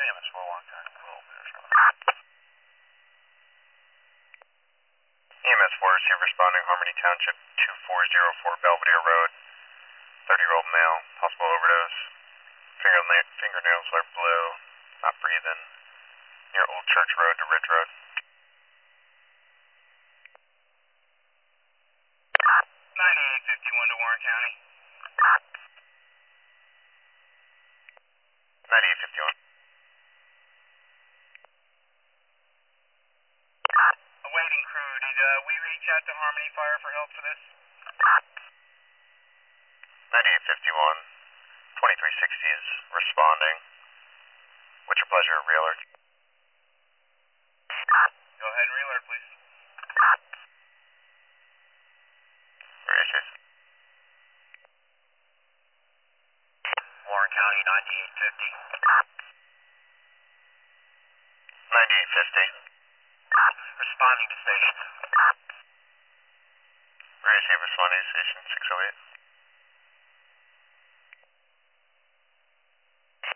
EMS 4 County, EMS 4 is here responding, Harmony Township 2404 Belvedere Road. 30-year-old male, possible overdose. Fingernails are blue, not breathing. Near Old Church Road to Ridge Road. 9851 to Warren County. 9851. Awaiting crew. Did we reach out to Harmony Fire for help for this? 9851. 2360 is responding. What's your pleasure, re-alert? Go ahead and re-alert, please. Your issues? Warren County, 9850. 9850. Responding to station. Where is he responding to station 608?